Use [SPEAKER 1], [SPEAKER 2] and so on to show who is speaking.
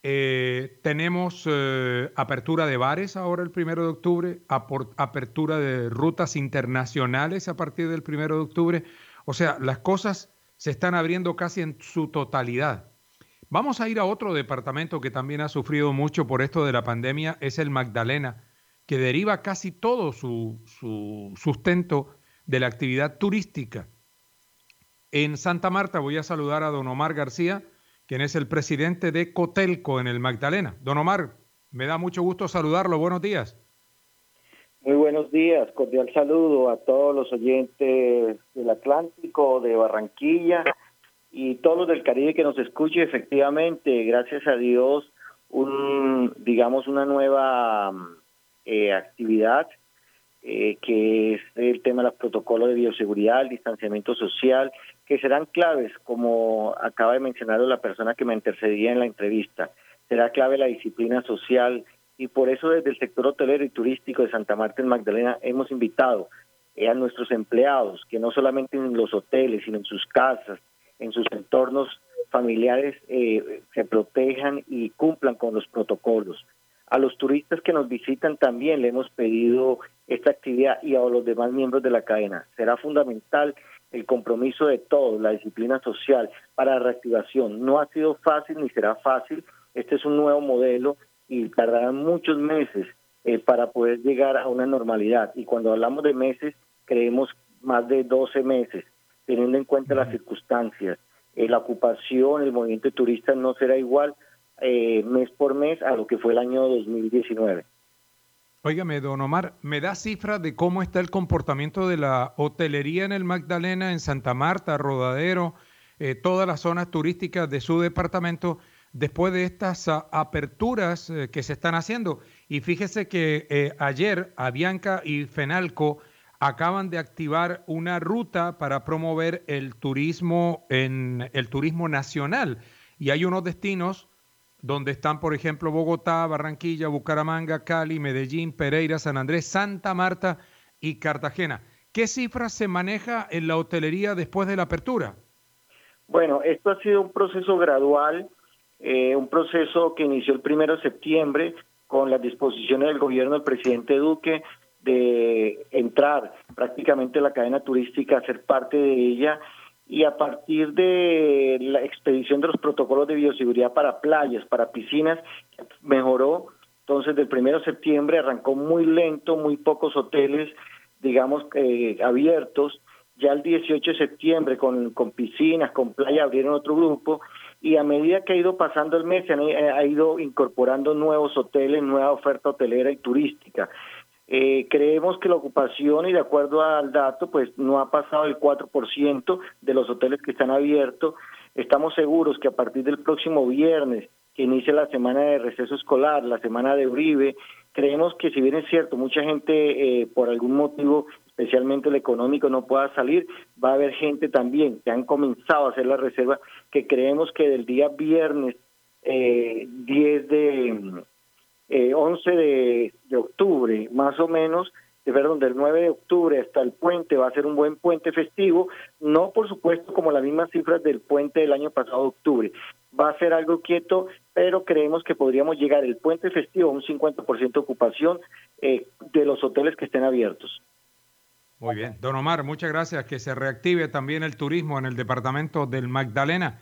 [SPEAKER 1] Tenemos apertura de bares ahora el 1 de octubre, apertura de rutas internacionales a partir del 1 de octubre. O sea, las cosas se están abriendo casi en su totalidad. Vamos a ir a otro departamento que también ha sufrido mucho por esto de la pandemia, es el Magdalena, que deriva casi todo su sustento de la actividad turística. En Santa Marta voy a saludar a don Omar García, quien es el presidente de Cotelco en el Magdalena. Don Omar, me da mucho gusto saludarlo. Buenos días.
[SPEAKER 2] Muy buenos días, cordial saludo a todos los oyentes del Atlántico, de Barranquilla y todos los del Caribe que nos escuchen. Efectivamente, gracias a Dios, digamos una nueva actividad que es el tema de los protocolos de bioseguridad, el distanciamiento social, que serán claves, como acaba de mencionar la persona que me antecedía en la entrevista. Será clave la disciplina social y por eso desde el sector hotelero y turístico de Santa Marta en Magdalena hemos invitado a nuestros empleados que no solamente en los hoteles, sino en sus casas, en sus entornos familiares se protejan y cumplan con los protocolos. A los turistas que nos visitan también le hemos pedido esta actividad y a los demás miembros de la cadena. Será fundamental el compromiso de todos, la disciplina social para la reactivación. No ha sido fácil ni será fácil. Este es un nuevo modelo y tardarán muchos meses para poder llegar a una normalidad. Y cuando hablamos de meses, creemos más de 12 meses, teniendo en cuenta las circunstancias. La ocupación, el movimiento de turistas no será igual mes por mes a lo que fue el año 2019.
[SPEAKER 1] Óigame, don Omar, ¿me da cifras de cómo está el comportamiento de la hotelería en el Magdalena, en Santa Marta, Rodadero, todas las zonas turísticas de su departamento, después de estas aperturas que se están haciendo? Y fíjese que ayer Avianca y Fenalco acaban de activar una ruta para promover el turismo nacional. Y hay unos destinos donde están, por ejemplo, Bogotá, Barranquilla, Bucaramanga, Cali, Medellín, Pereira, San Andrés, Santa Marta y Cartagena. ¿Qué cifras se maneja en la hotelería después de la apertura?
[SPEAKER 2] Bueno, esto ha sido un proceso gradual, un proceso que inició el 1 de septiembre con las disposiciones del gobierno del presidente Duque de entrar prácticamente la cadena turística, a ser parte de ella, y a partir de la expedición de los protocolos de bioseguridad para playas, para piscinas, mejoró. Entonces, del 1 de septiembre arrancó muy lento, muy pocos hoteles, digamos, abiertos. Ya el 18 de septiembre, con piscinas, con playa, abrieron otro grupo, y a medida que ha ido pasando el mes, ha ido incorporando nuevos hoteles, nueva oferta hotelera y turística. Creemos que la ocupación, y de acuerdo al dato, pues no ha pasado el 4% de los hoteles que están abiertos. Estamos seguros que a partir del próximo viernes, que inicia la semana de receso escolar, la semana de Uribe, creemos que si bien es cierto, mucha gente por algún motivo, especialmente el económico, no pueda salir, va a haber gente también que han comenzado a hacer la reserva, que creemos que del día viernes 11 de octubre, más o menos, del 9 de octubre hasta el puente, va a ser un buen puente festivo, no por supuesto como las mismas cifras del puente del año pasado de octubre, va a ser algo quieto, pero creemos que podríamos llegar el puente festivo a un 50% de ocupación de los hoteles que estén abiertos.
[SPEAKER 1] Muy bien. Don Omar, muchas gracias. Que se reactive también el turismo en el departamento del Magdalena.